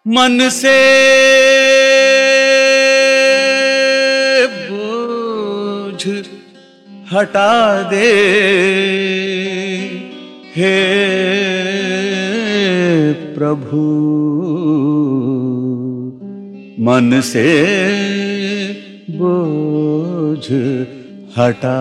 मन से बोझ हटा दे हे प्रभु, मन से बोझ हटा।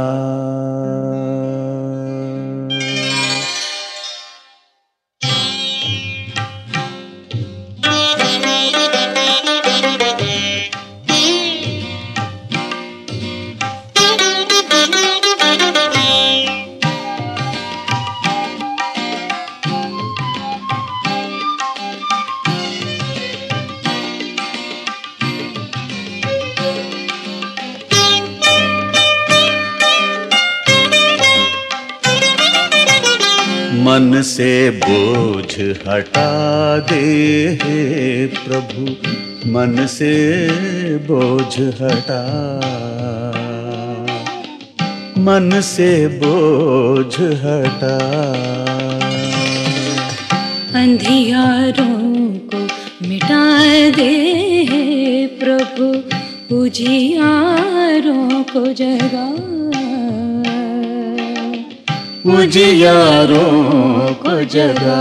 मन से बोझ हटा दे हे प्रभु, मन से बोझ हटा, मन से बोझ हटा। अंधियारों को मिटा दे हे प्रभु, उजियारों को जगा, उजियारों को जगा।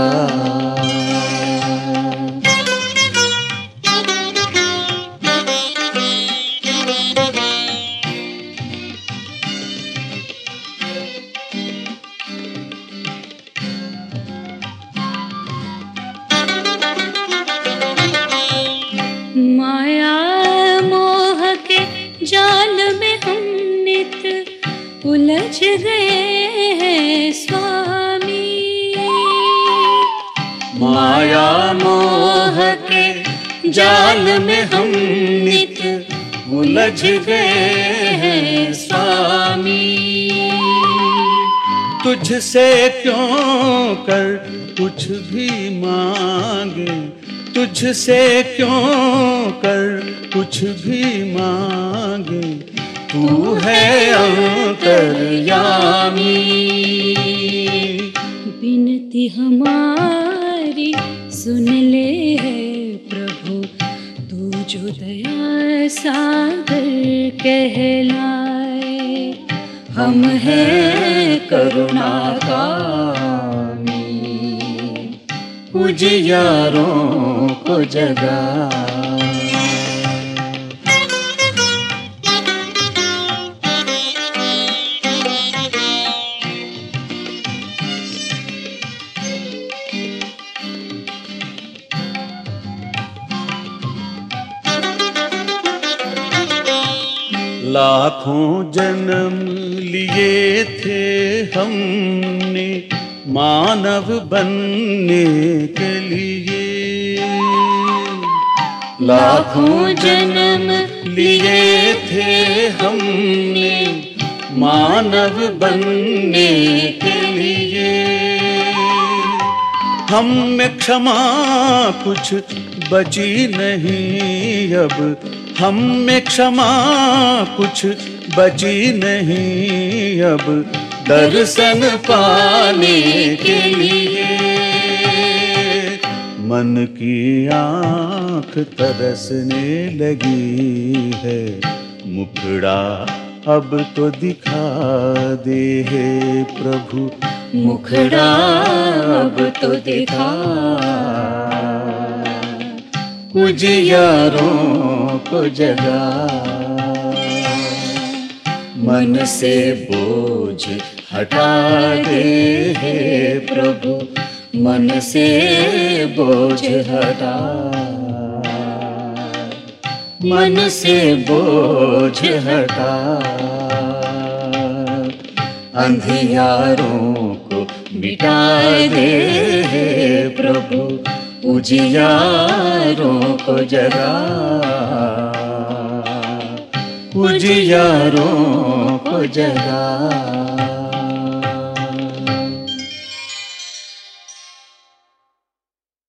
माया मोह के जाल में हम नित उलझ गए हैं स्वामी, माया मोह के जाल में हम नित उलझ गए हैं स्वामी। तुझसे क्यों कर कुछ भी मांगे, तुझसे क्यों कर कुछ भी मांगे, तू है अंतर्यामी। विनती हमारी सुन ले है प्रभु, तू जो दया सागर कहलाए। हम हैं करुणा कामी, उजियारों को जगा। लाखों जन्म लिए थे हमने मानव बनने के लिए, लाखों जन्म लिए थे हमने मानव बनने के लिए। हम में क्षमा कुछ बची नहीं अब, हम में क्षमा कुछ बची नहीं अब, दर्शन पाने के लिए। मन की आँख तरसने लगी है, मुखड़ा अब तो दिखा दे हे प्रभु, मुखड़ा अब तो दिखा। उजियारों को जगा, मन से बोझ हटा दे हे प्रभु, मन से बोझ हटा, मन से बोझ हटा। अंधियारों को मिटा दे हे प्रभु, उजियारों को जगा, उजियारों को जगा।